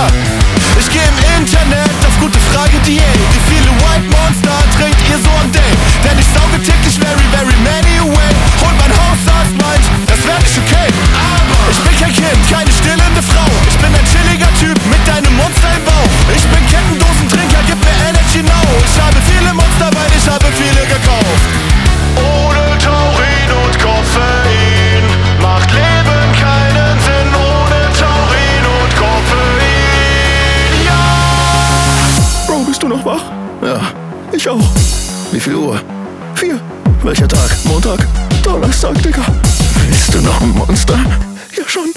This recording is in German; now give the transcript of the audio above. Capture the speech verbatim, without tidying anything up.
Ja, ich geh im Internet auf gute Frage Diät. Wie viele White Monster trinkt ihr so am Day? Denn ich sauge täglich very, very many away. Und mein Hausarzt meint, das wär nicht okay. Aber ich bin kein Kind, keine stillende Frau. Ich bin ein chilliger Typ mit einem Monster im Bauch. Ich bin Kettendosentrinker, gib mir Energy now. Ich habe viele Monster, weil ich habe viele gekauft. Ohne Taurin und Koffein macht Leben keinen Sinn. Ohne Taurin und Koffein, ja. Bro, bist du noch wach? Ja, ich auch. Wie viel Uhr? Vier. Welcher Tag? Montag? Donnerstag, Digga. Willst du noch ein Monster? Ja schon.